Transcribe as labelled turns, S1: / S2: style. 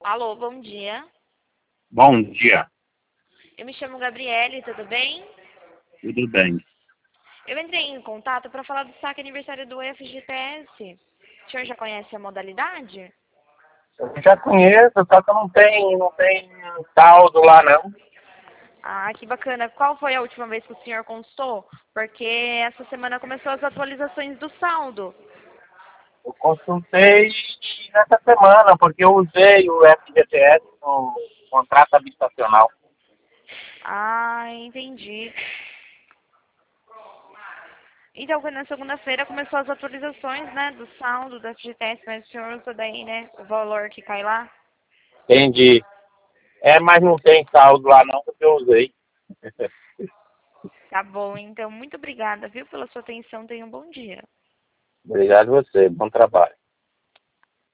S1: Alô, bom dia.
S2: Bom dia,
S1: Eu me chamo Gabriele, tudo bem?
S2: tudo bem?
S1: Eu entrei em contato para falar do saque aniversário do FGTS. O senhor já conhece a modalidade?
S2: Eu já conheço, só que não tem saldo lá não.
S1: Ah, que bacana. Qual foi a última vez que o senhor consultou? Porque essa semana começou as atualizações do saldo.
S2: Eu consultei nessa semana, porque eu usei o FGTS no contrato habitacional.
S1: Ah, entendi. Então, foi na segunda-feira começou as atualizações, né, do saldo do FGTS, mas o senhor usa daí, né, o valor que cai lá?
S2: Entendi. Mas não tem saldo lá não, porque eu usei.
S1: Tá bom, então, muito obrigada, viu, pela sua atenção. Tenha um bom dia.
S2: Obrigado a você, bom trabalho.